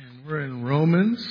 And we're in Romans,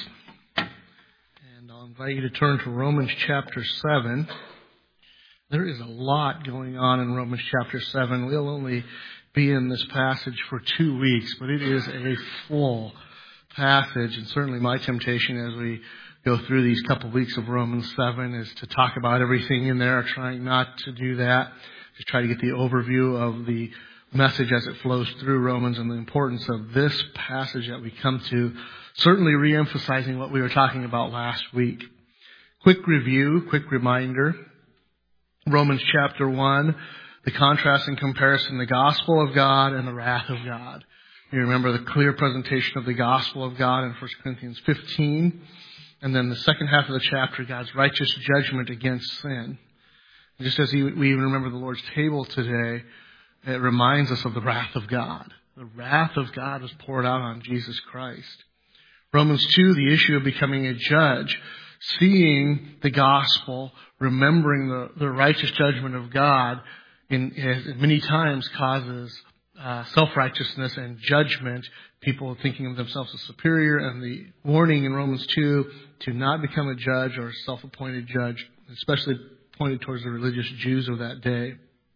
and I'll invite you to turn to Romans chapter 7. There is a lot going on in Romans chapter 7. We'll only be in this passage for 2 weeks, but it is a full passage, and certainly my temptation as we go through these couple weeks of Romans 7 is to talk about everything in there, trying not to do that, to try to get the overview of the message as it flows through Romans and the importance of this passage that we come to, certainly re-emphasizing what we were talking about last week. Quick review, quick reminder. Romans chapter 1, the contrast and comparison, the gospel of God and the wrath of God. You remember the clear presentation of the gospel of God in 1 Corinthians 15. And then the second half of the chapter, God's righteous judgment against sin. Just as we even remember the Lord's table today, it reminds us of the wrath of God. The wrath of God was poured out on Jesus Christ. Romans 2, the issue of becoming a judge, seeing the gospel, remembering the righteous judgment of God, many times causes self-righteousness and judgment, people thinking of themselves as superior, and the warning in Romans 2 to not become a judge or a self-appointed judge, especially pointed towards the religious Jews of that day.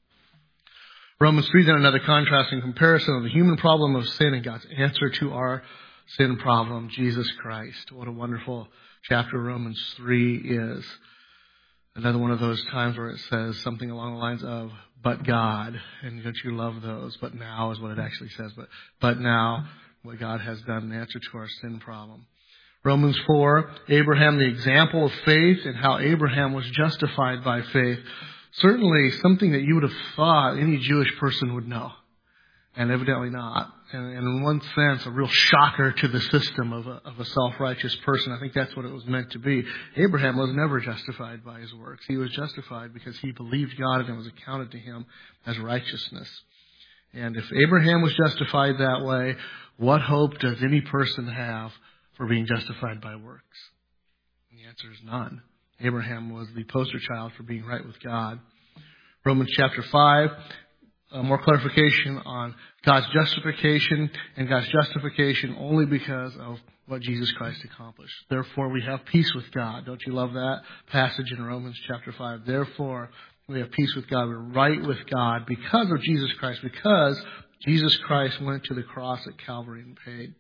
Romans 3, then another contrast and comparison of the human problem of sin and God's answer to our sin problem, Jesus Christ. What a wonderful chapter Romans 3 is. Another one of those times where it says something along the lines of, but God, and don't you love those? But now is what it actually says. But now, what God has done in answer to our sin problem. Romans 4, Abraham, the example of faith and how Abraham was justified by faith. Certainly something that you would have thought any Jewish person would know, and evidently not. And in one sense, a real shocker to the system of a self-righteous person. I think that's what it was meant to be. Abraham was never justified by his works. He was justified because he believed God and it was accounted to him as righteousness. And if Abraham was justified that way, what hope does any person have for being justified by works? And the answer is none. Abraham was the poster child for being right with God. Romans chapter 5, more clarification on God's justification, and God's justification only because of what Jesus Christ accomplished. Therefore, we have peace with God. Don't you love that passage in Romans chapter 5? Therefore, we have peace with God. We're right with God because of Jesus Christ, because Jesus Christ went to the cross at Calvary and paid.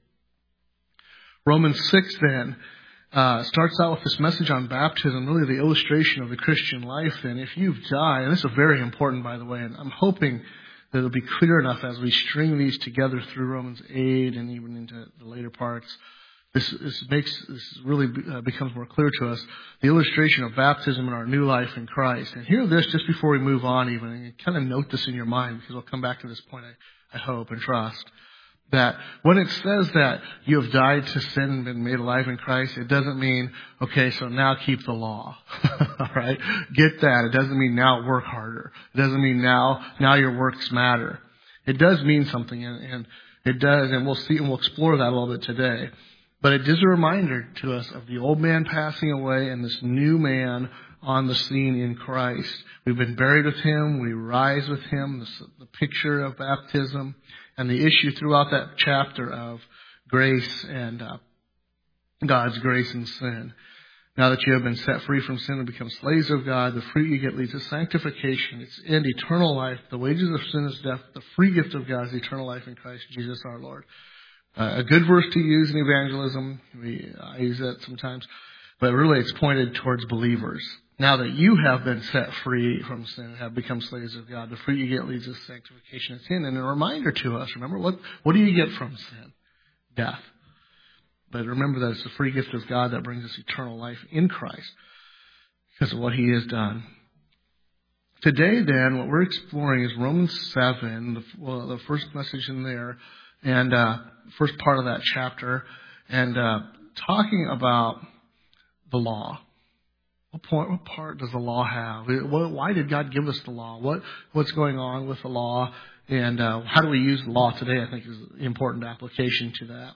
Romans 6 then starts out with this message on baptism, really the illustration of the Christian life. And if you've died, and this is very important, by the way, and I'm hoping that it'll be clear enough as we string these together through Romans 8 and even into the later parts, this really becomes more clear to us, the illustration of baptism in our new life in Christ. And hear this just before we move on even, and kind of note this in your mind, because we'll come back to this point, I hope and trust. That when it says that you have died to sin and been made alive in Christ, it doesn't mean, okay, so now keep the law. All right? Get that. It doesn't mean now work harder. It doesn't mean now your works matter. It does mean something, and it does, and we'll see, and we'll explore that a little bit today. But it is a reminder to us of the old man passing away and this new man on the scene in Christ. We've been buried with him. We rise with him. The picture of baptism. And the issue throughout that chapter of grace and God's grace and sin. Now that you have been set free from sin and become slaves of God, the fruit you get leads to sanctification. It's in eternal life. The wages of sin is death. The free gift of God is eternal life in Christ Jesus our Lord. A good verse to use in evangelism. I use that sometimes. But really it's pointed towards believers. Now that you have been set free from sin and have become slaves of God, the fruit you get leads to sanctification of sin. And a reminder to us, remember, what do you get from sin? Death. But remember that it's the free gift of God that brings us eternal life in Christ because of what he has done. Today, then, what we're exploring is Romans 7, the first message in there, and first part of that chapter, and talking about the law. What part does the law have? Why did God give us the law? What's going on with the law? And how do we use the law today, I think, is an important application to that.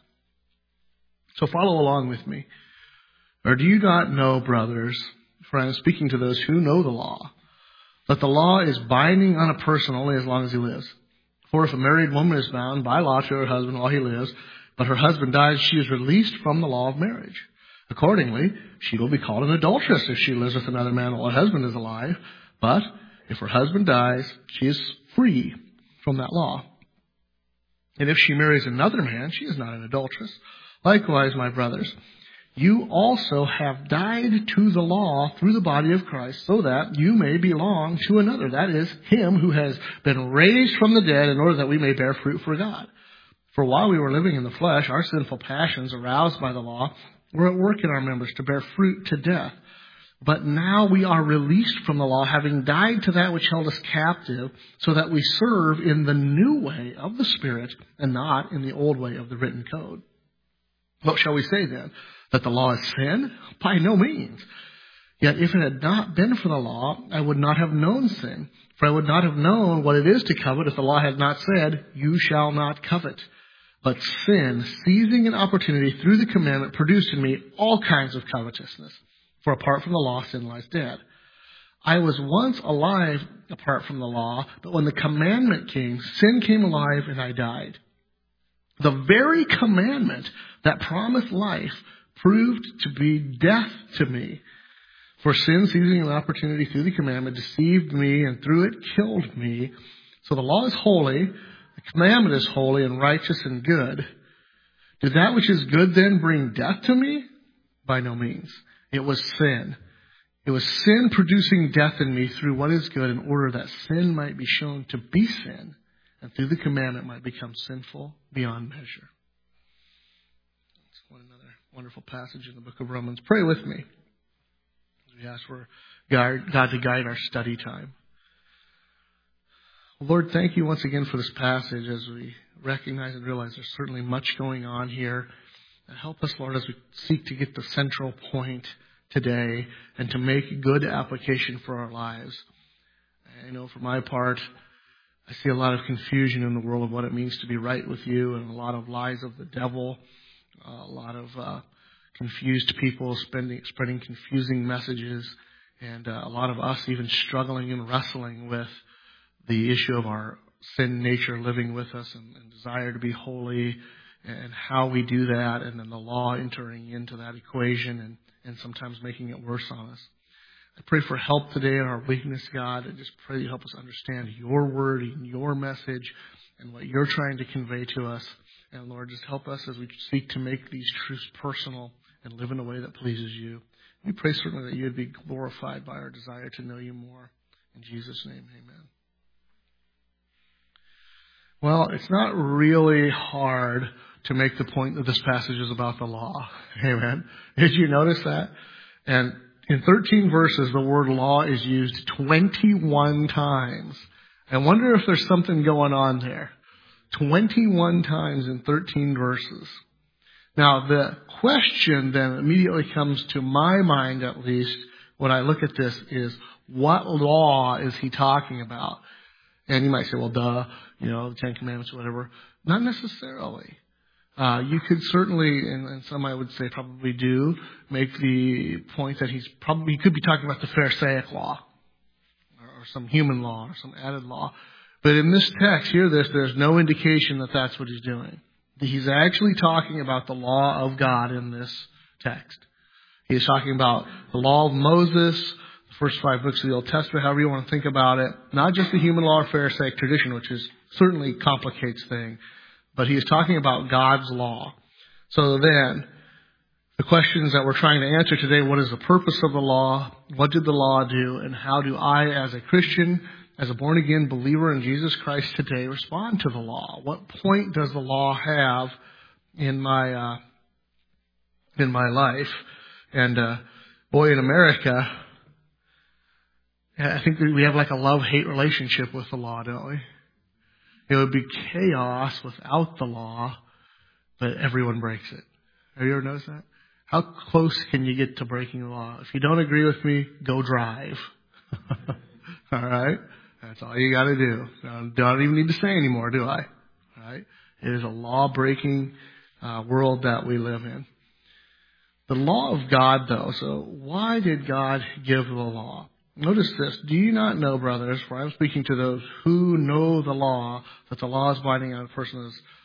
So follow along with me. Or do you not know, brothers, for I am speaking to those who know the law, that the law is binding on a person only as long as he lives? For if a married woman is bound by law to her husband while he lives, but her husband dies, she is released from the law of marriage. Accordingly, she will be called an adulteress if she lives with another man while her husband is alive. But if her husband dies, she is free from that law. And if she marries another man, she is not an adulteress. Likewise, my brothers, you also have died to the law through the body of Christ, so that you may belong to another. That is, him who has been raised from the dead, in order that we may bear fruit for God. For while we were living in the flesh, our sinful passions, aroused by the law, were at work in our members to bear fruit to death. But now we are released from the law, having died to that which held us captive, so that we serve in the new way of the Spirit and not in the old way of the written code. What shall we say then? That the law is sin? By no means. Yet if it had not been for the law, I would not have known sin. For I would not have known what it is to covet if the law had not said, you shall not covet. But sin, seizing an opportunity through the commandment, produced in me all kinds of covetousness. For apart from the law, sin lies dead. I was once alive apart from the law, but when the commandment came, sin came alive and I died. The very commandment that promised life proved to be death to me. For sin, seizing an opportunity through the commandment, deceived me, and through it killed me. So the law is holy, the commandment is holy and righteous and good. Did that which is good then bring death to me? By no means. It was sin. It was sin producing death in me through what is good, in order that sin might be shown to be sin, and through the commandment might become sinful beyond measure. That's another wonderful passage in the book of Romans. Pray with me as we ask for God to guide our study time. Lord, thank you once again for this passage as we recognize and realize there's certainly much going on here. Help us, Lord, as we seek to get the central point today and to make good application for our lives. I know for my part, I see a lot of confusion in the world of what it means to be right with you, and a lot of lies of the devil, a lot of confused people spreading confusing messages, and a lot of us even struggling and wrestling with the issue of our sin nature living with us and desire to be holy, and how we do that, and then the law entering into that equation and sometimes making it worse on us. I pray for help today in our weakness, God, and just pray you help us understand your word and your message and what you're trying to convey to us. And Lord, just help us as we seek to make these truths personal and live in a way that pleases you. We pray certainly that you would be glorified by our desire to know you more. In Jesus' name, amen. Well, it's not really hard to make the point that this passage is about the law. Amen. Did you notice that? And in 13 verses, the word law is used 21 times. I wonder if there's something going on there. 21 times in 13 verses. Now, the question then immediately comes to my mind, at least, when I look at this, is what law is he talking about? And you might say, well, duh, the Ten Commandments or whatever. Not necessarily. You could certainly, and some I would say probably do, make the point that he could be talking about the Pharisaic law, or some human law, or some added law. But in this text, there's no indication that that's what he's doing. He's actually talking about the law of God in this text. He's talking about the law of Moses, the first 5 books of the Old Testament, however you want to think about it. Not just the human law or Pharisaic tradition, which is certainly complicates things. But he is talking about God's law. So then, the questions that we're trying to answer today, what is the purpose of the law? What did the law do? And how do I, as a Christian, as a born-again believer in Jesus Christ today, respond to the law? What point does the law have in my life? And boy, in America, I think we have like a love-hate relationship with the law, don't we? It would be chaos without the law, but everyone breaks it. Have you ever noticed that? How close can you get to breaking the law? If you don't agree with me, go drive. All right? That's all you got to do. Don't even need to say anymore, do I? All right? It is a law-breaking world that we live in. The law of God, though. So why did God give the law? Notice this. Do you not know, brothers, for I'm speaking to those who know the law, that the law is binding on a person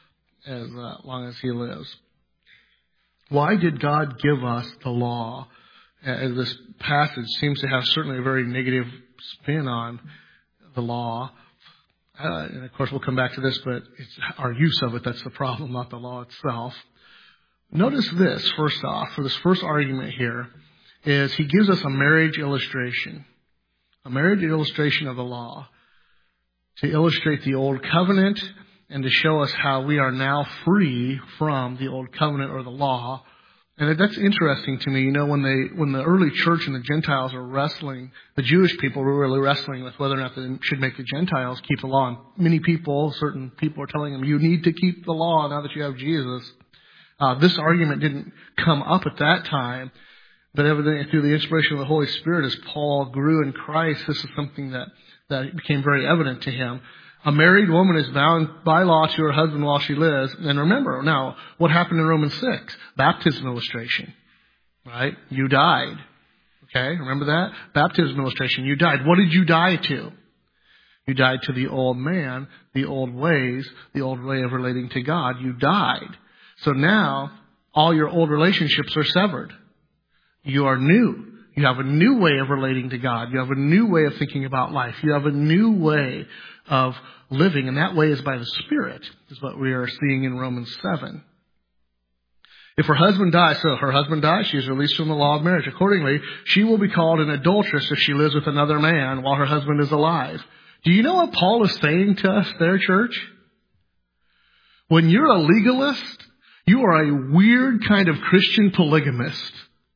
as long as he lives. Why did God give us the law? This passage seems to have certainly a very negative spin on the law. And of course, we'll come back to this, but it's our use of it that's the problem, not the law itself. Notice this, first off, for this first argument here, is he gives us a marriage illustration. A marriage illustration of the law. To illustrate the old covenant and to show us how we are now free from the old covenant or the law. And that's interesting to me. You know, when the early church and the Gentiles were wrestling, the Jewish people were really wrestling with whether or not they should make the Gentiles keep the law. And many people, certain people are telling them, you need to keep the law now that you have Jesus. This argument didn't come up at that time, but evidently through the inspiration of the Holy Spirit, as Paul grew in Christ, this is something that became very evident to him. A married woman is bound by law to her husband while she lives. And remember, now, what happened in Romans 6? Baptism illustration. Right? You died. Okay? Remember that? Baptism illustration. You died. What did you die to? You died to the old man, the old ways, the old way of relating to God. You died. So now, all your old relationships are severed. You are new. You have a new way of relating to God. You have a new way of thinking about life. You have a new way of living, and that way is by the Spirit, is what we are seeing in Romans 7. If her husband dies, she is released from the law of marriage. Accordingly, she will be called an adulteress if she lives with another man while her husband is alive. Do you know what Paul is saying to us there, church? When you're a legalist, you are a weird kind of Christian polygamist.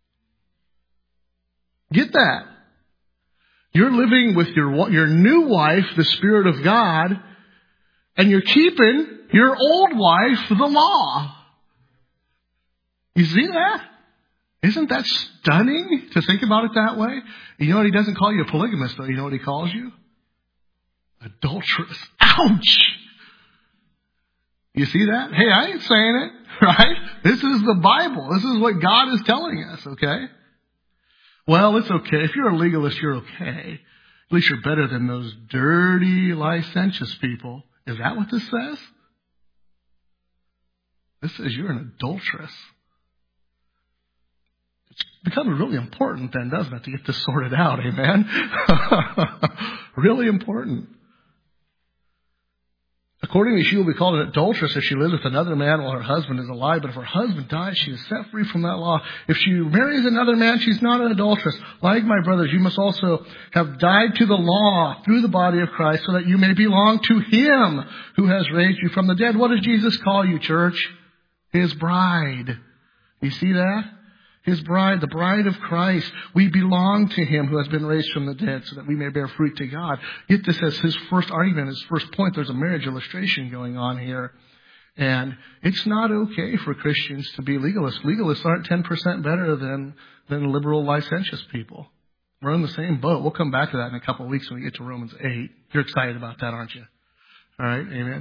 Get that. You're living with your new wife, the Spirit of God, and you're keeping your old wife, the law. You see that? Isn't that stunning to think about it that way? You know what? He doesn't call you a polygamist, though. You know what he calls you? Adulteress. Ouch! You see that? Hey, I ain't saying it, right? This is the Bible. This is what God is telling us, okay? Well, it's okay. If you're a legalist, you're okay. At least you're better than those dirty, licentious people. Is that what this says? This says you're an adulteress. It's becoming really important then, doesn't it, to get this sorted out, amen? Really important. Accordingly, she will be called an adulteress if she lives with another man while her husband is alive. But if her husband dies, she is set free from that law. If she marries another man, she's not an adulteress. Like my brothers, you must also have died to the law through the body of Christ so that you may belong to Him who has raised you from the dead. What does Jesus call you, church? His bride. You see that? His bride, the bride of Christ. We belong to Him who has been raised from the dead so that we may bear fruit to God. Get this as his first argument, his first point. There's a marriage illustration going on here. And it's not okay for Christians to be legalists. Legalists aren't 10% better than liberal licentious people. We're in the same boat. We'll come back to that in a couple of weeks when we get to Romans 8. You're excited about that, aren't you? All right, amen.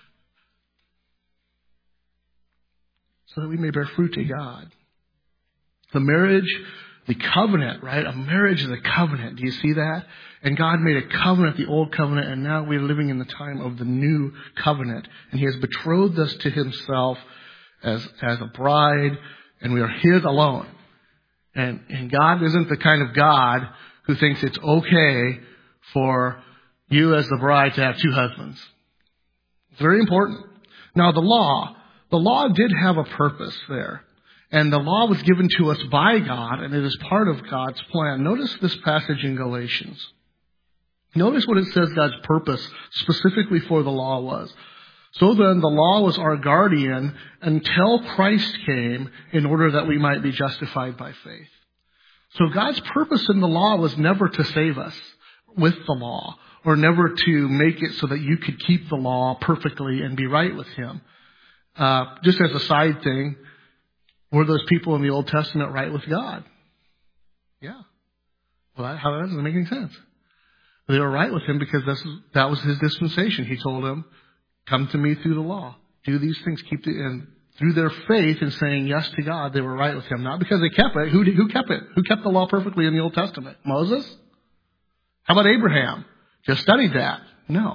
So that we may bear fruit to God. The marriage, the covenant, right? A marriage is a covenant. Do you see that? And God made a covenant, the old covenant, and now we're living in the time of the new covenant. And He has betrothed us to Himself as a bride, and we are His alone. And God isn't the kind of God who thinks it's okay for you as the bride to have two husbands. It's very important. Now, the law did have a purpose there. And the law was given to us by God, and it is part of God's plan. Notice this passage in Galatians. Notice what it says God's purpose specifically for the law was. So then the law was our guardian until Christ came in order that we might be justified by faith. So God's purpose in the law was never to save us with the law, or never to make it so that you could keep the law perfectly and be right with Him. Just as a side thing, were those people in the Old Testament right with God? Yeah. Well, how does it make any sense? They were right with Him because that was His dispensation. He told them, come to me through the law. Do these things. And through their faith in saying yes to God, they were right with Him. Not because they kept it. Who kept it? Who kept the law perfectly in the Old Testament? Moses? How about Abraham? Just studied that. No.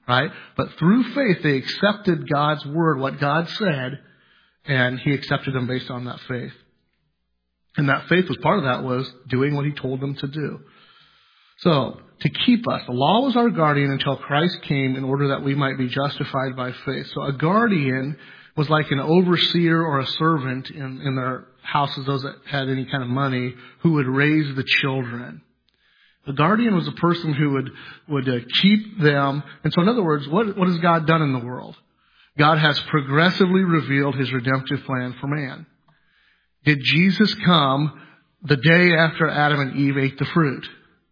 right? But through faith, they accepted God's word, what God said, and he accepted them based on that faith. And that faith was part of that was doing what he told them to do. So, to keep us, the law was our guardian until Christ came in order that we might be justified by faith. So a guardian was like an overseer or a servant in their houses, those that had any kind of money, who would raise the children. The guardian was a person who would keep them. And so in other words, what has God done in the world? God has progressively revealed his redemptive plan for man. Did Jesus come the day after Adam and Eve ate the fruit?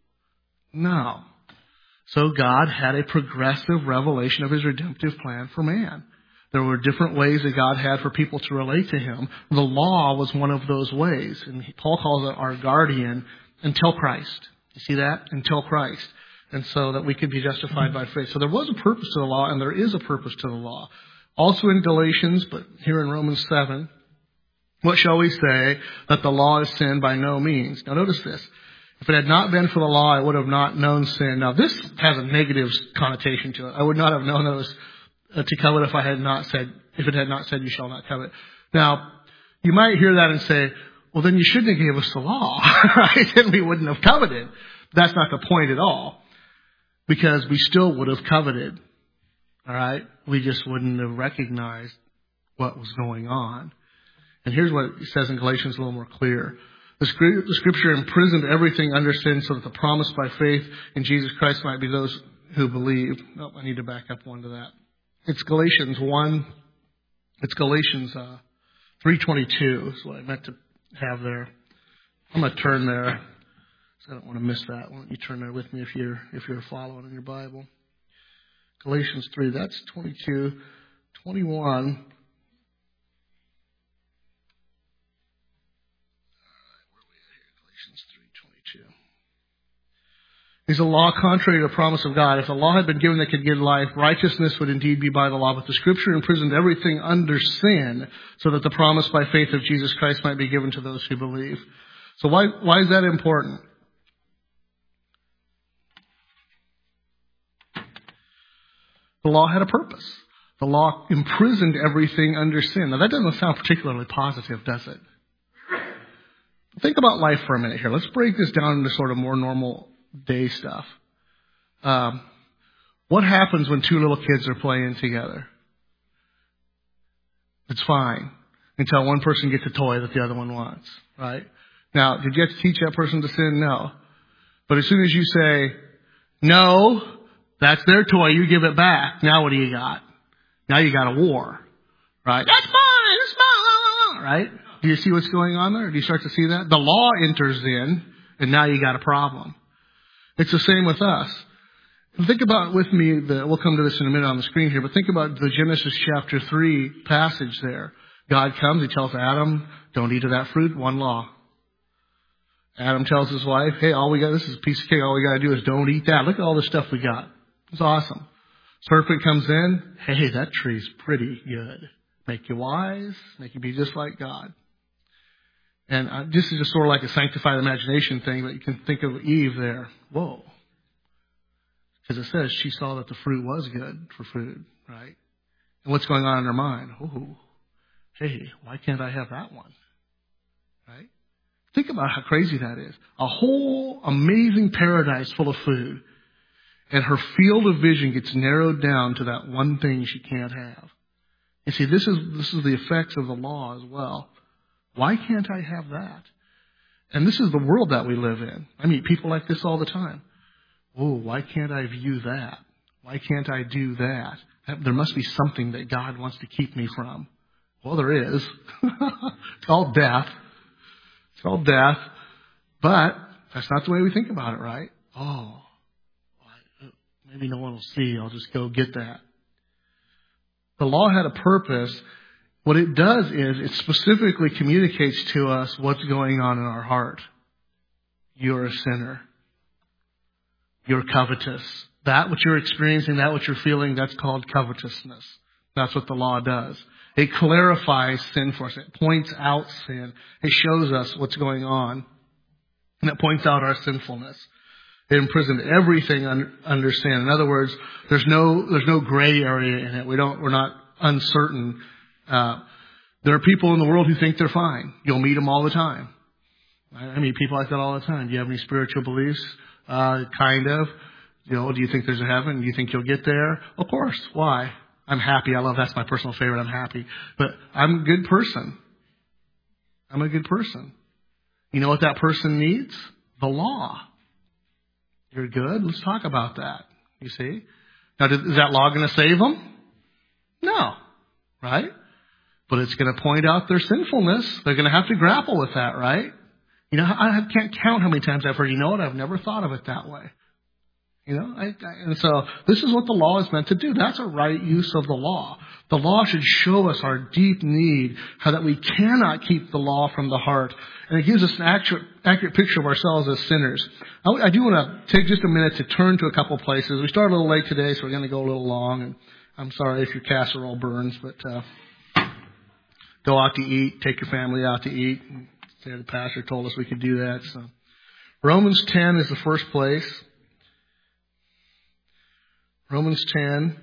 No. So God had a progressive revelation of his redemptive plan for man. There were different ways that God had for people to relate to him. The law was one of those ways. And Paul calls it our guardian until Christ. You see that? Until Christ. And so that we could be justified by faith. So there was a purpose to the law, and there is a purpose to the law. Also in Galatians, but here in Romans 7, what shall we say? That the law is sin? By no means. Now notice this. If it had not been for the law, I would have not known sin. Now this has a negative connotation to it. I would not have known it was to covet if it had not said, you shall not covet. Now, you might hear that and say, well, then you shouldn't have gave us the law, right? Then we wouldn't have coveted. That's not the point at all, because we still would have coveted, all right? We just wouldn't have recognized what was going on. And here's what it says in Galatians a little more clear. The Scripture imprisoned everything under sin so that the promise by faith in Jesus Christ might be those who believe. Oh, I need to back up one to that. It's Galatians 1. It's Galatians 3:22 is what I meant to have there. I'm going to turn there, so I don't want to miss that. Why don't you turn there with me if you're following in your Bible? Galatians 3. That's 22, 21. Is a law contrary to the promise of God? If the law had been given that could give life, righteousness would indeed be by the law. But the Scripture imprisoned everything under sin so that the promise by faith of Jesus Christ might be given to those who believe. So why is that important? The law had a purpose. The law imprisoned everything under sin. Now that doesn't sound particularly positive, does it? Think about life for a minute here. Let's break this down into sort of more normal day stuff. What happens when two little kids are playing together? It's fine until one person gets a toy that the other one wants, right? Now, did you have to teach that person to sin? No. But as soon as you say, no, that's their toy, you give it back. Now what do you got? Now you got a war, right? That's mine, it's mine, right? Do you see what's going on there? Do you start to see that? The law enters in, and now you got a problem. It's the same with us. Think about with me, we'll come to this in a minute on the screen here, but think about the Genesis chapter 3 passage there. God comes, he tells Adam, don't eat of that fruit, one law. Adam tells his wife, hey, this is a piece of cake, all we got to do is don't eat that. Look at all the stuff we got. It's awesome. Serpent comes in, hey, that tree's pretty good. Make you wise, make you be just like God. And this is just sort of like a sanctified imagination thing, but you can think of Eve there. Whoa. Because it says she saw that the fruit was good for food, right? And what's going on in her mind? Oh, hey, why can't I have that one? Right? Think about how crazy that is. A whole amazing paradise full of food. And her field of vision gets narrowed down to that one thing she can't have. You see, this is the effects of the law as well. Why can't I have that? And this is the world that we live in. I meet people like this all the time. Oh, why can't I view that? Why can't I do that? There must be something that God wants to keep me from. Well, there is. It's called death. It's called death. But that's not the way we think about it, right? Oh, maybe no one will see. I'll just go get that. The law had a purpose. What it does is it specifically communicates to us what's going on in our heart. You're a sinner. You're covetous. That what you're experiencing, that what you're feeling, that's called covetousness. That's what the law does. It clarifies sin for us. It points out sin. It shows us what's going on. And it points out our sinfulness. It imprisoned everything under sin. In other words, there's no gray area in it. We're not uncertain. There are people in the world who think they're fine. You'll meet them all the time. I meet people like that all the time. Do you have any spiritual beliefs? Kind of. Do you think there's a heaven? Do you think you'll get there? Of course. Why? I'm happy. That's my personal favorite. I'm happy. But I'm a good person. I'm a good person. You know what that person needs? The law. You're good? Let's talk about that. You see? Now, is that law going to save them? No. Right? But it's going to point out their sinfulness. They're going to have to grapple with that, right? I can't count how many times I've heard, I've never thought of it that way. And so this is what the law is meant to do. That's a right use of the law. The law should show us our deep need, how that we cannot keep the law from the heart. And it gives us an accurate picture of ourselves as sinners. I do want to take just a minute to turn to a couple places. We started a little late today, so we're going to go a little long. And I'm sorry if your casserole burns, but go out to eat. Take your family out to eat. The pastor told us we could do that. So Romans 10 is the first place. Romans 10.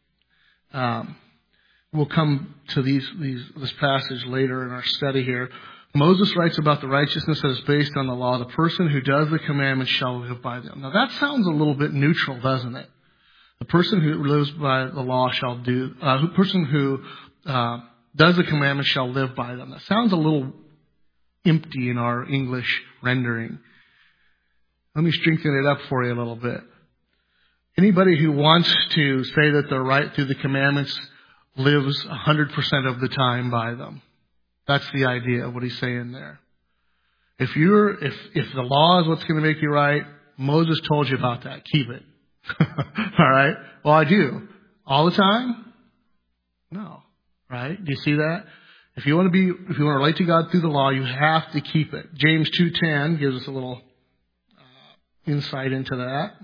We'll come to this passage later in our study here. Moses writes about the righteousness that is based on the law. The person who does the commandments shall live by them. Now that sounds a little bit neutral, doesn't it? The person who lives by the law shall do. The person who does the commandments shall live by them. That sounds a little empty in our English rendering. Let me strengthen it up for you a little bit. Anybody who wants to say that they're right through the commandments lives 100% of the time by them. That's the idea of what he's saying there. If the law is what's going to make you right, Moses told you about that. Keep it. All right? Well, I do. All the time? No. Right? Do you see that? If you want to relate to God through the law, you have to keep it. James 2:10 gives us a little insight into that.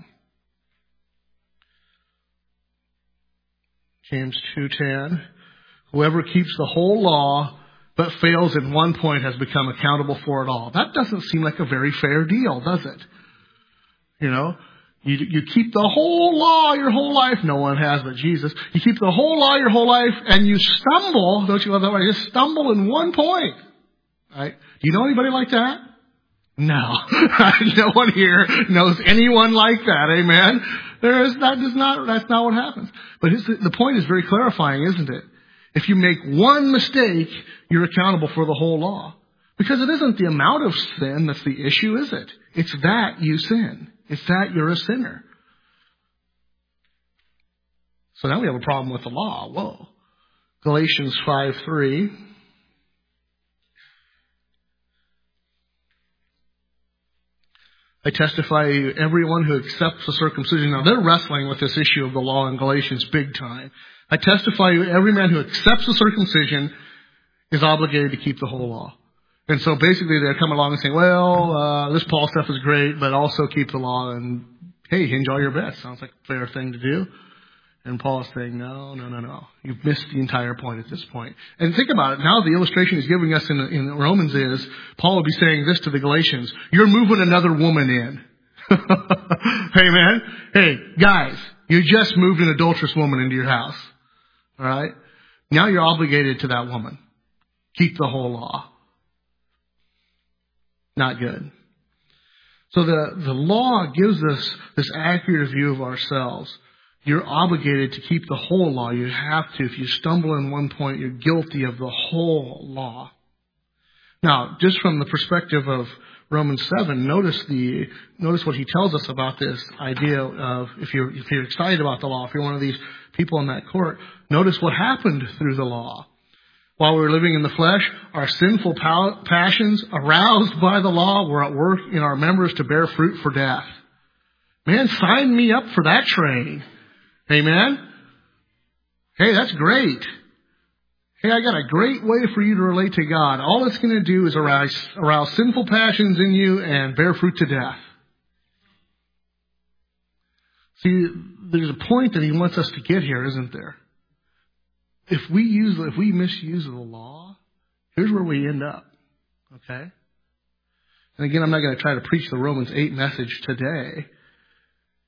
James 2:10. Whoever keeps the whole law but fails in one point has become accountable for it all. That doesn't seem like a very fair deal, does it? You keep the whole law your whole life. No one has but Jesus. You keep the whole law your whole life and you stumble. Don't you love that way? You just stumble in one point. Right? Do you know anybody like that? No. No one here knows anyone like that. Amen? That's not what happens. But the point is very clarifying, isn't it? If you make one mistake, you're accountable for the whole law. Because it isn't the amount of sin that's the issue, is it? It's that you sin. It's that you're a sinner. So now we have a problem with the law. Whoa. Galatians 5:3. I testify to you, everyone who accepts the circumcision. Now they're wrestling with this issue of the law in Galatians big time. I testify to you, every man who accepts the circumcision is obligated to keep the whole law. And so basically they're coming along and saying, well, this Paul stuff is great, but also keep the law and, hey, hinge all your bets. Sounds like a fair thing to do. And Paul is saying, no. You've missed the entire point at this point. And think about it. Now the illustration he's giving us in Romans is, Paul would be saying this to the Galatians, you're moving another woman in. Hey, man. Hey, guys, you just moved an adulterous woman into your house. All right? Now you're obligated to that woman. Keep the whole law. Not good. So the law gives us this accurate view of ourselves. You're obligated to keep the whole law. You have to. If you stumble in one point, you're guilty of the whole law. Now, just from the perspective of Romans 7, notice what he tells us about this idea of if you're excited about the law, if you're one of these people in that court, notice what happened through the law. While we were living in the flesh, our sinful passions, aroused by the law, were at work in our members to bear fruit for death. Man, sign me up for that train. Amen? Hey, that's great. Hey, I got a great way for you to relate to God. All it's going to do is arouse sinful passions in you and bear fruit to death. See, there's a point that he wants us to get here, isn't there? If we misuse the law, here's where we end up. Okay? And again, I'm not going to try to preach the Romans 8 message today.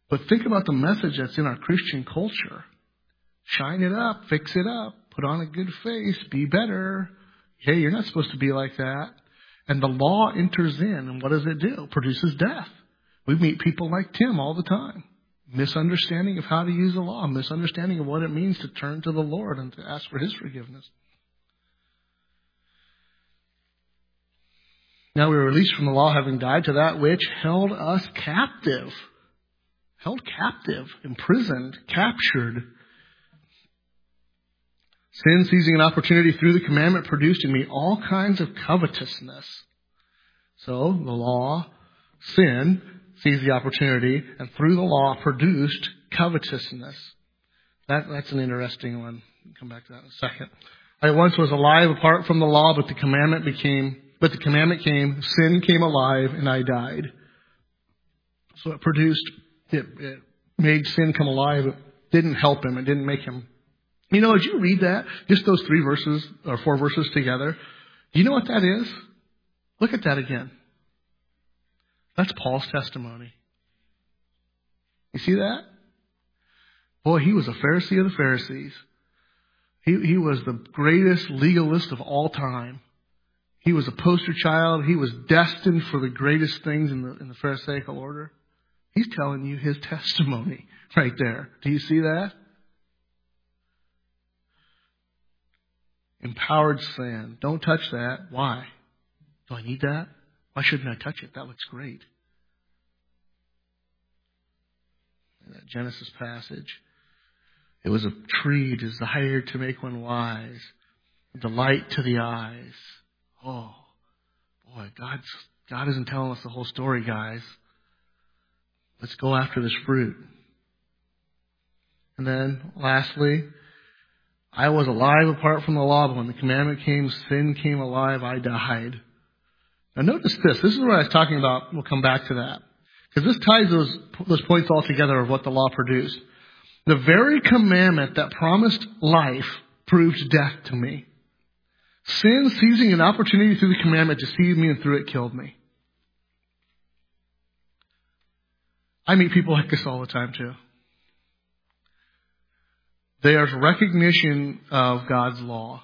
But think about the message that's in our Christian culture. Shine it up, fix it up, put on a good face, be better. Hey, you're not supposed to be like that. And the law enters in, and what does it do? It produces death. We meet people like Tim all the time. Misunderstanding of how to use the law, misunderstanding of what it means to turn to the Lord and to ask for His forgiveness. Now we were released from the law, having died to that which held us captive. Held captive, imprisoned, captured. Sin, seizing an opportunity through the commandment, produced in me all kinds of covetousness. So the law, sin, seized the opportunity, and through the law produced covetousness. That's an interesting one. I'll come back to that in a second. I once was alive apart from the law, but the commandment came, sin came alive, and I died. So it made sin come alive. It didn't help him. It didn't make him. You know, as you read that, just those 3 verses or 4 verses together, do you know what that is? Look at that again. That's Paul's testimony. You see that? Boy, he was a Pharisee of the Pharisees. He was the greatest legalist of all time. He was a poster child. He was destined for the greatest things in the Pharisaical order. He's telling you his testimony right there. Do you see that? Empowered sin. Don't touch that. Why? Do I need that? Why shouldn't I touch it? That looks great. That Genesis passage. It was a tree desired to make one wise. A delight to the eyes. Oh, boy, God isn't telling us the whole story, guys. Let's go after this fruit. And then, lastly, I was alive apart from the law, but when the commandment came, sin came alive, I died. Now notice this. This is what I was talking about. We'll come back to that. Because this ties those points all together of what the law produced. The very commandment that promised life proved death to me. Sin, seizing an opportunity through the commandment, deceived me, and through it killed me. I meet people like this all the time too. There's recognition of God's law.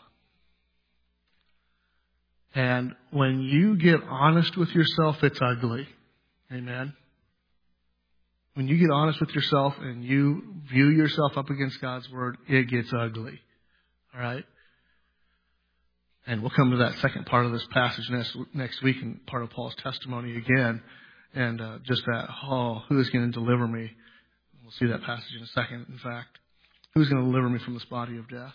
And when you get honest with yourself, it's ugly. Amen? When you get honest with yourself and you view yourself up against God's Word, it gets ugly. All right? And we'll come to that second part of this passage next week and part of Paul's testimony again. And just that, who is going to deliver me? We'll see that passage in a second, in fact. Who's going to deliver me from this body of death?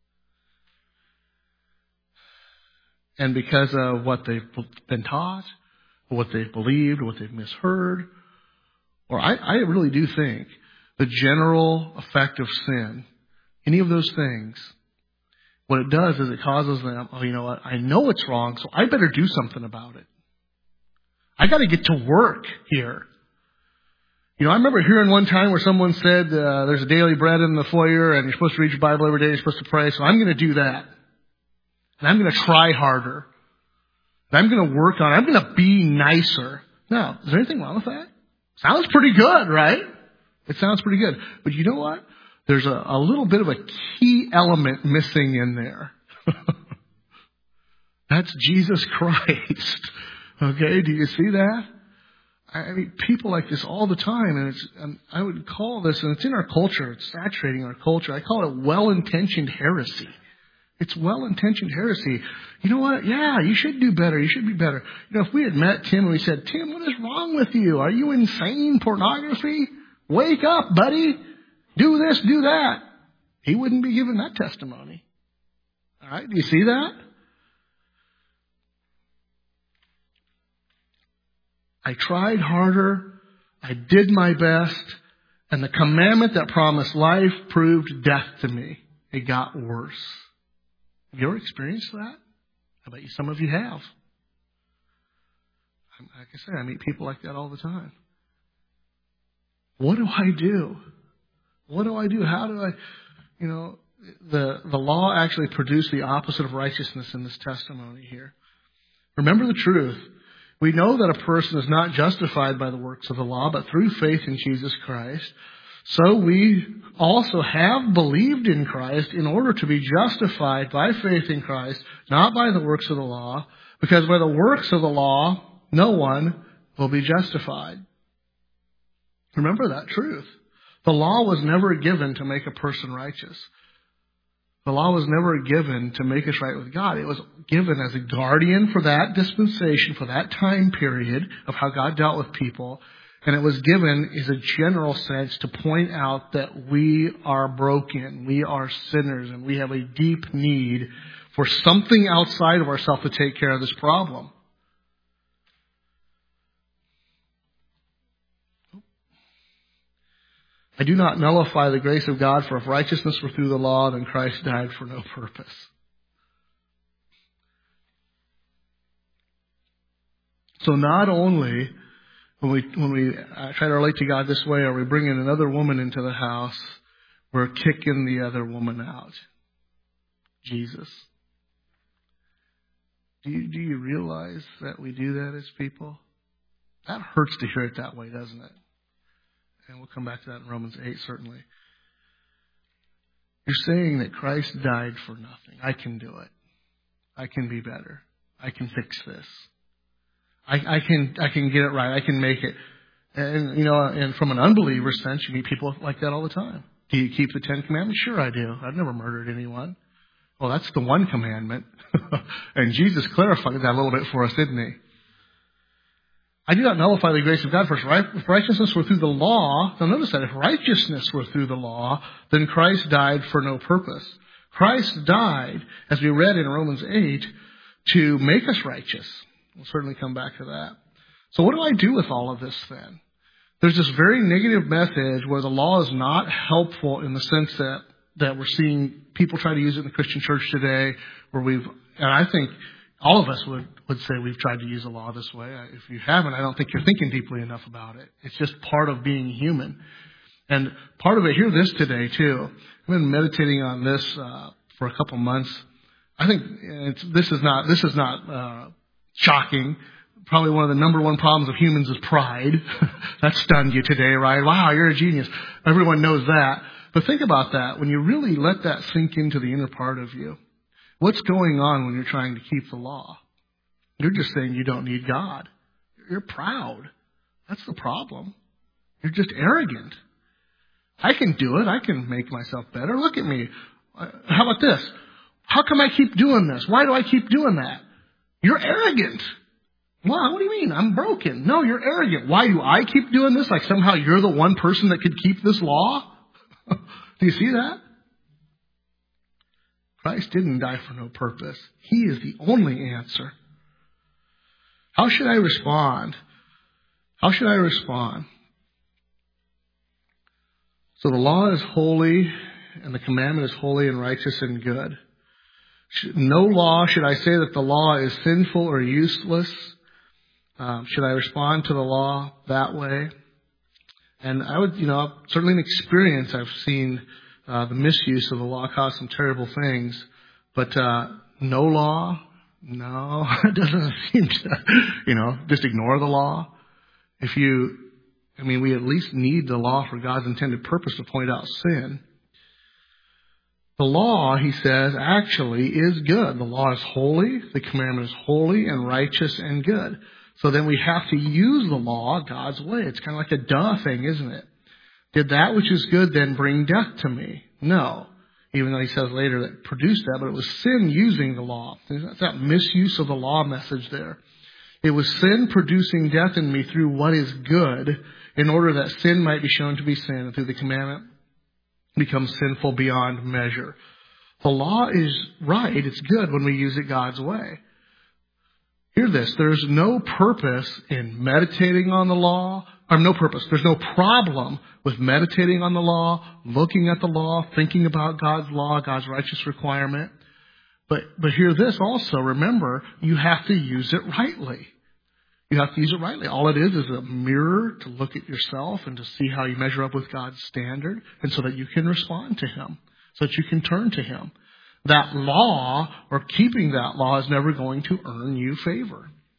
And because of what they've been taught, or what they've believed, or what they've misheard, or I really do think the general effect of sin, any of those things, what it does is it causes them, you know what, I know it's wrong, so I better do something about it. I got to get to work here. You know, I remember hearing one time where someone said, there's a daily bread in the foyer and you're supposed to read your Bible every day, you're supposed to pray, so I'm going to do that. And I'm going to try harder. And I'm going to work on it. I'm going to be nicer. Now, is there anything wrong with that? Sounds pretty good, right? It sounds pretty good. But you know what? There's a little bit of a key element missing in there. That's Jesus Christ. Okay, do you see that? I mean, people like this all the time, and I would call this, and it's in our culture, it's saturating our culture. I call it well-intentioned heresy. It's well-intentioned heresy. You know what? Yeah, you should do better. You should be better. You know, if we had met Tim and we said, Tim, what is wrong with you? Are you insane? Pornography? Wake up, buddy. Do this, do that. He wouldn't be giving that testimony. All right, do you see that? I tried harder, I did my best, and the commandment that promised life proved death to me. It got worse. Have you ever experienced that? I bet you some of you have. Like I said, I meet people like that all the time. What do I do? What do I do? How do I, you know, the law actually produced the opposite of righteousness in this testimony here. Remember the truth. We know that a person is not justified by the works of the law, but through faith in Jesus Christ. So we also have believed in Christ in order to be justified by faith in Christ, not by the works of the law, because by the works of the law, no one will be justified. Remember that truth. The law was never given to make a person righteous. The law was never given to make us right with God. It was given as a guardian for that dispensation, for that time period of how God dealt with people. And it was given as a general sense to point out that we are broken, we are sinners, and we have a deep need for something outside of ourselves to take care of this problem. I do not nullify the grace of God, for if righteousness were through the law, then Christ died for no purpose. So not only when we try to relate to God this way, are we bringing another woman into the house, we're kicking the other woman out. Jesus. Do you realize that we do that as people? That hurts to hear it that way, doesn't it? And we'll come back to that in Romans 8, certainly. You're saying that Christ died for nothing. I can do it. I can be better. I can fix this. I can get it right. I can make it. And, and from an unbeliever sense, you meet people like that all the time. Do you keep the 10 Commandments? Sure I do. I've never murdered anyone. Well, that's the one commandment. And Jesus clarified that a little bit for us, didn't he? I do not nullify the grace of God, for if righteousness were through the law, now notice that, if righteousness were through the law, then Christ died for no purpose. Christ died, as we read in Romans 8, to make us righteous. We'll certainly come back to that. So what do I do with all of this then? There's this very negative message where the law is not helpful in the sense that we're seeing people try to use it in the Christian church today, and I think all of us would say we've tried to use the law this way. If you haven't, I don't think you're thinking deeply enough about it. It's just part of being human. And part of it, hear this today too. I've been meditating on this for a couple months. I think this is not shocking. Probably one of the number one problems of humans is pride. That stunned you today, right? Wow, you're a genius. Everyone knows that. But think about that. When you really let that sink into the inner part of you, what's going on when you're trying to keep the law? You're just saying you don't need God. You're proud. That's the problem. You're just arrogant. I can do it. I can make myself better. Look at me. How about this? How come I keep doing this? Why do I keep doing that? You're arrogant. Wow, what do you mean? I'm broken. No, you're arrogant. Why do I keep doing this? Like somehow you're the one person that could keep this law? Do you see that? Christ didn't die for no purpose. He is the only answer. How should I respond? How should I respond? So the law is holy, and the commandment is holy and righteous and good. No law, should I say that the law is sinful or useless? Should I respond to the law that way? And I would, certainly in experience, I've seen the misuse of the law cause some terrible things. But no law, no, it doesn't seem to, just ignore the law. We at least need the law for God's intended purpose to point out sin. The law, he says, actually is good. The law is holy, the commandment is holy and righteous and good. So then we have to use the law God's way. It's kind of like a duh thing, isn't it? Did that which is good then bring death to me? No. Even though he says later that it produced that, but it was sin using the law. That's that misuse of the law message there. It was sin producing death in me through what is good, in order that sin might be shown to be sin, and through the commandment becomes sinful beyond measure. The law is right. It's good when we use it God's way. Hear this. There's no purpose in meditating on the law. There's no problem with meditating on the law, looking at the law, thinking about God's law, God's righteous requirement. But hear this also. Remember, you have to use it rightly. You have to use it rightly. All it is a mirror to look at yourself and to see how you measure up with God's standard, and so that you can respond to Him, so that you can turn to Him. That law, or keeping that law, is never going to earn you favor.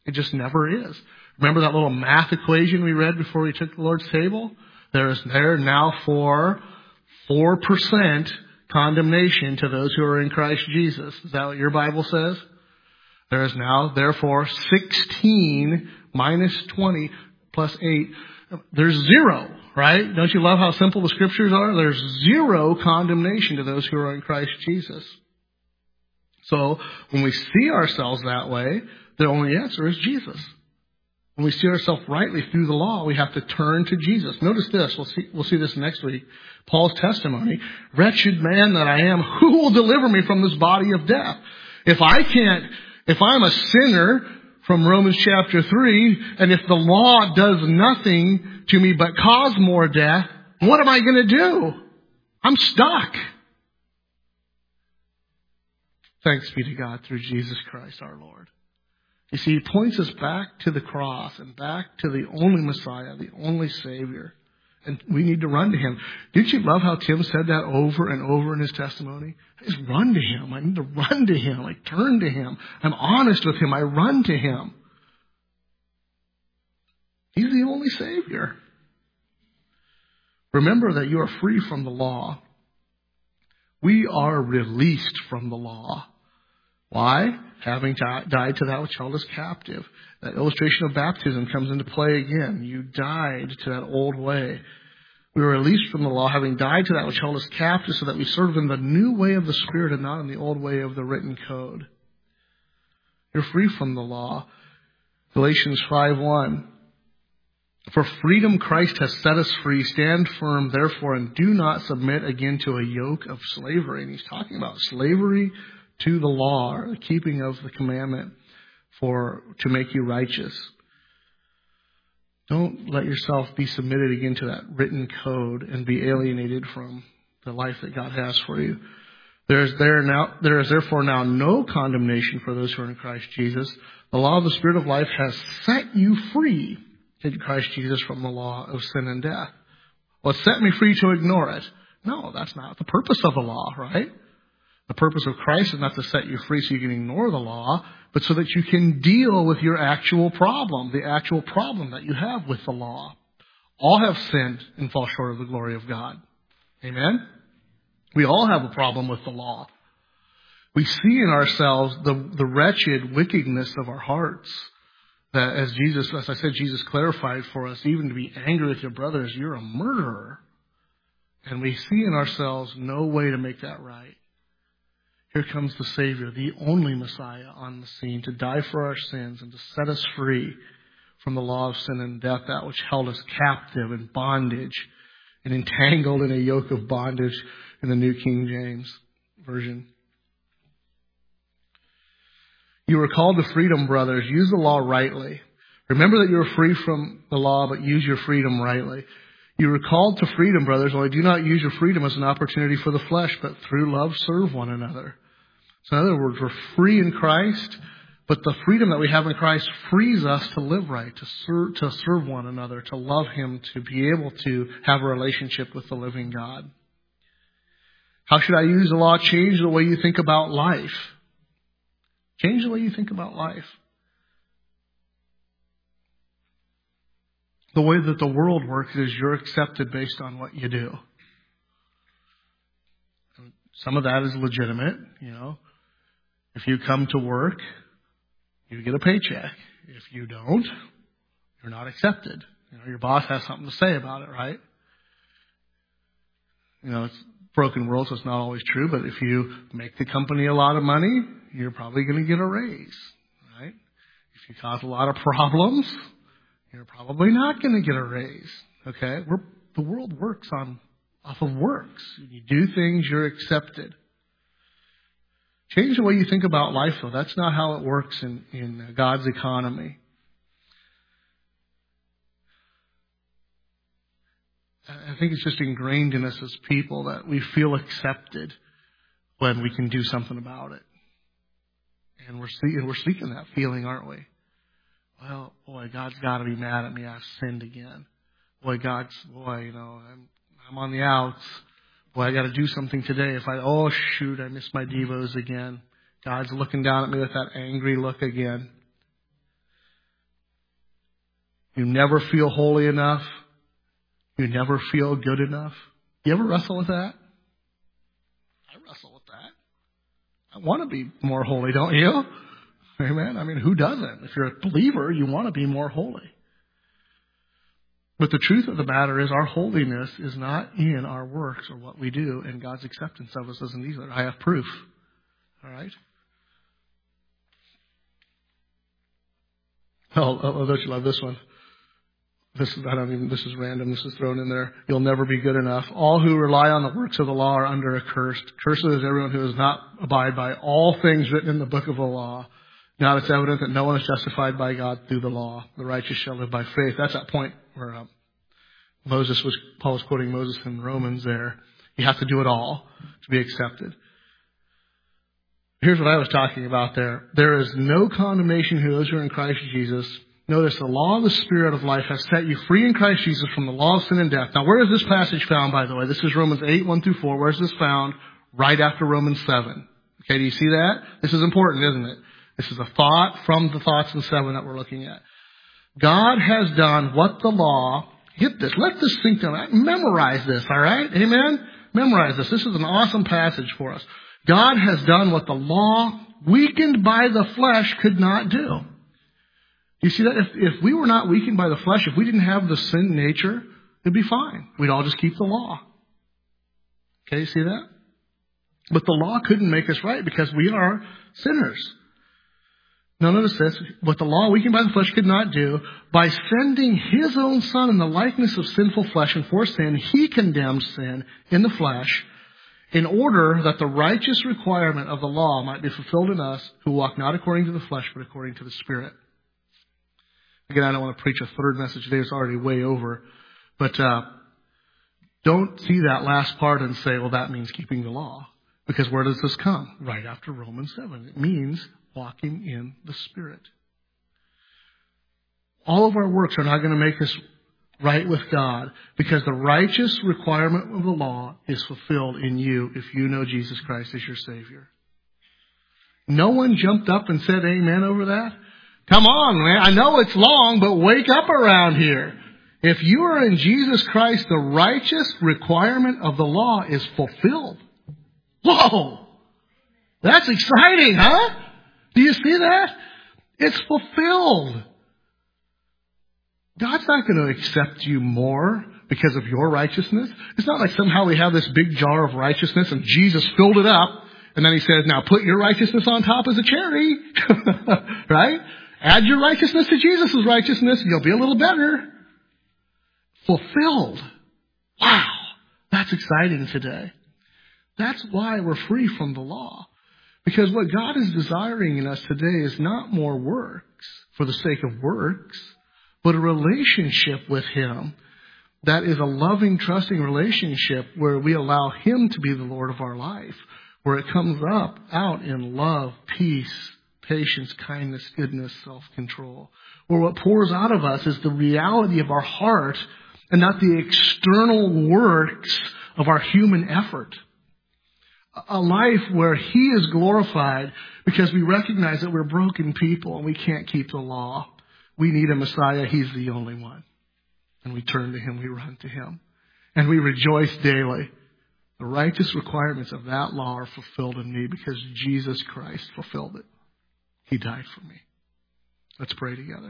It just never is. Remember that little math equation we read before we took the Lord's table? There is now for 4% condemnation to those who are in Christ Jesus. Is that what your Bible says? There is now, therefore, 16 minus 20 plus 8. There's 0, right? Don't you love how simple the scriptures are? There's 0 condemnation to those who are in Christ Jesus. So when we see ourselves that way, the only answer is Jesus. When we see ourselves rightly through the law, we have to turn to Jesus. Notice this. We'll see this next week. Paul's testimony. Wretched man that I am, who will deliver me from this body of death? If I'm a sinner from Romans chapter 3, and if the law does nothing to me but cause more death, what am I going to do? I'm stuck. Thanks be to God through Jesus Christ our Lord. You see, he points us back to the cross and back to the only Messiah, the only Savior. And we need to run to him. Didn't you love how Tim said that over and over in his testimony? I just run to him. I need to run to him. I turn to him. I'm honest with him. I run to him. He's the only Savior. Remember that you are free from the law. We are released from the law. Why? Having died to that which held us captive. That illustration of baptism comes into play again. You died to that old way. We were released from the law, having died to that which held us captive, so that we serve in the new way of the Spirit and not in the old way of the written code. You're free from the law. Galatians 5:1. For freedom Christ has set us free. Stand firm, therefore, and do not submit again to a yoke of slavery. And he's talking about slavery to the law, or the keeping of the commandment to make you righteous. Don't let yourself be submitted again to that written code and be alienated from the life that God has for you. There is therefore now no condemnation for those who are in Christ Jesus. The law of the Spirit of life has set you free in Christ Jesus from the law of sin and death. Well, it set me free to ignore it. No, that's not the purpose of the law, right? The purpose of Christ is not to set you free so you can ignore the law, but so that you can deal with your actual problem, the actual problem that you have with the law. All have sinned and fall short of the glory of God. Amen? We all have a problem with the law. We see in ourselves the wretched wickedness of our hearts. That as I said, Jesus clarified for us, even to be angry with your brothers, you're a murderer. And we see in ourselves no way to make that right. Here comes the Savior, the only Messiah on the scene, to die for our sins and to set us free from the law of sin and death, that which held us captive in bondage and entangled in a yoke of bondage in the New King James Version. You were called to freedom, brothers. Use the law rightly. Remember that you are free from the law, but use your freedom rightly. You were called to freedom, brothers, only do not use your freedom as an opportunity for the flesh, but through love serve one another. So in other words, we're free in Christ, but the freedom that we have in Christ frees us to live right, to serve one another, to love him, to be able to have a relationship with the living God. How should I use the law? Change the way you think about life. Change the way you think about life. The way that the world works is you're accepted based on what you do. Some of that is legitimate, If you come to work, you get a paycheck. If you don't, you're not accepted. Your boss has something to say about it, right? It's a broken world, so it's not always true, but if you make the company a lot of money, you're probably going to get a raise, right? If you cause a lot of problems, you're probably not going to get a raise, okay? The world works off of works. You do things, you're accepted. Change the way you think about life, though. That's not how it works in God's economy. I think it's just ingrained in us as people that we feel accepted when we can do something about it. And we're seeking that feeling, aren't we? Well, boy, God's got to be mad at me. I've sinned again. I'm on the outs. Boy, I got to do something today. I missed my devos again. God's looking down at me with that angry look again. You never feel holy enough. You never feel good enough. You ever wrestle with that? I wrestle with that. I want to be more holy, don't you? Amen. I mean, who doesn't? If you're a believer, you want to be more holy. But the truth of the matter is our holiness is not in our works or what we do, and God's acceptance of us isn't either. I have proof. All right? Oh, don't you love this one? This is random. This is thrown in there. You'll never be good enough. All who rely on the works of the law are under a curse. Cursed is everyone who does not abide by all things written in the book of the law. Now it's evident that no one is justified by God through the law. The righteous shall live by faith. That's that point where Paul was quoting Moses in Romans there. You have to do it all to be accepted. Here's what I was talking about there. There is no condemnation to those who are in Christ Jesus. Notice the law of the Spirit of life has set you free in Christ Jesus from the law of sin and death. Now, where is this passage found, by the way? This is Romans 8, 1 through 4. Where is this found? Right after Romans 7. Okay, do you see that? This is important, isn't it? This is a thought from the thoughts in 7 that we're looking at. God has done what the law... Get this. Let this sink down. Memorize this, all right? Amen? Memorize this. This is an awesome passage for us. God has done what the law, weakened by the flesh, could not do. You see that? If we were not weakened by the flesh, if we didn't have the sin nature, it'd be fine. We'd all just keep the law. Okay, you see that? But the law couldn't make us right because we are sinners. Now notice this. What the law, weakened by the flesh, could not do, by sending His own Son in the likeness of sinful flesh and for sin, He condemned sin in the flesh in order that the righteous requirement of the law might be fulfilled in us who walk not according to the flesh but according to the Spirit. Again, I don't want to preach a third message today. It's already way over. But don't see that last part and say, well, that means keeping the law. Because where does this come? Right after Romans 7. It means walking in the Spirit. All of our works are not going to make us right with God because the righteous requirement of the law is fulfilled in you if you know Jesus Christ as your Savior. No one jumped up and said amen over that. Come on, man. I know it's long, but wake up around here. If you are in Jesus Christ, the righteous requirement of the law is fulfilled. Whoa! That's exciting, huh? Do you see that? It's fulfilled. God's not going to accept you more because of your righteousness. It's not like somehow we have this big jar of righteousness and Jesus filled it up and then He says, now put your righteousness on top as a cherry. Right? Add your righteousness to Jesus' righteousness and you'll be a little better. Fulfilled. Wow. That's exciting today. That's why we're free from the law. Because what God is desiring in us today is not more works for the sake of works, but a relationship with Him that is a loving, trusting relationship where we allow Him to be the Lord of our life, where it comes out in love, peace, patience, kindness, goodness, self-control. Where what pours out of us is the reality of our heart and not the external works of our human effort. A life where He is glorified because we recognize that we're broken people and we can't keep the law. We need a Messiah. He's the only one. And we turn to Him. We run to Him. And we rejoice daily. The righteous requirements of that law are fulfilled in me because Jesus Christ fulfilled it. He died for me. Let's pray together.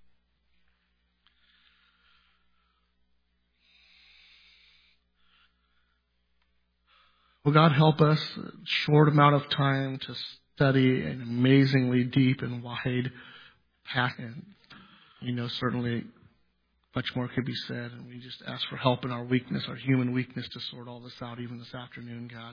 Will God help us, a short amount of time, to study an amazingly deep and wide path. And, certainly much more could be said. And we just ask for help in our weakness, our human weakness, to sort all this out even this afternoon, God.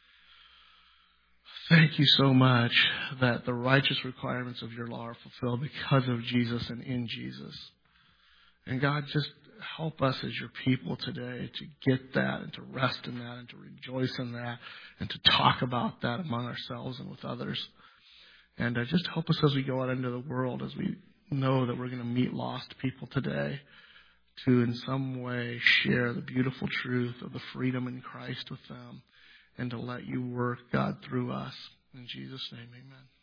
Thank you so much that the righteous requirements of your law are fulfilled because of Jesus and in Jesus. And God, just help us as your people today to get that and to rest in that and to rejoice in that and to talk about that among ourselves and with others. And just help us as we go out into the world, as we know that we're going to meet lost people today, to in some way share the beautiful truth of the freedom in Christ with them and to let you work, God, through us. In Jesus' name, amen.